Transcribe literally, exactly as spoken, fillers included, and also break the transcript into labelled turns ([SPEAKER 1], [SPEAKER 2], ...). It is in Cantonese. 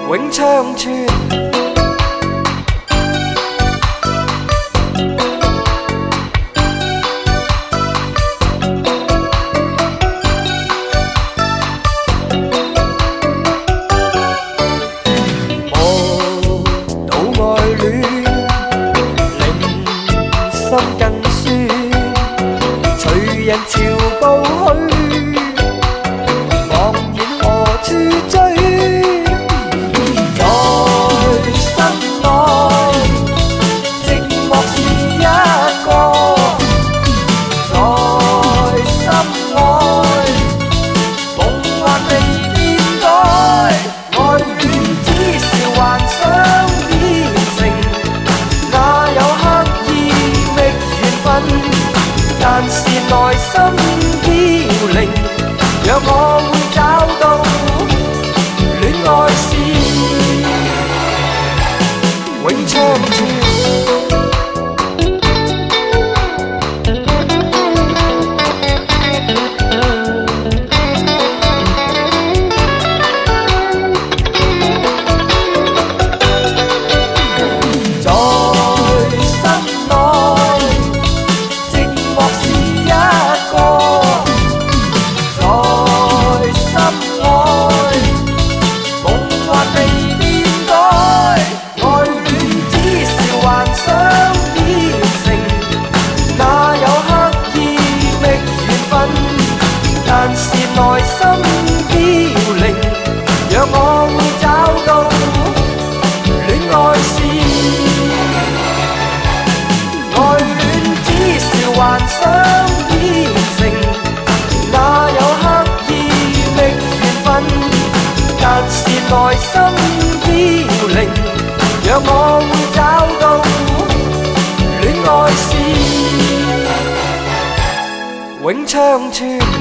[SPEAKER 1] 永長存。心更酸，隨人潮步去，茫然何處追？在心內，寂寞是一個；在心外，夢幻未變改。愛戀只是幻想變成，哪有刻意？但是內心飄零，若我會找到戀愛是永長存。但是內心飄零，讓我會找到戀愛是愛戀只是幻想變成，哪有刻意覓緣分？但是內心飄零，讓我會找到戀愛是永長存。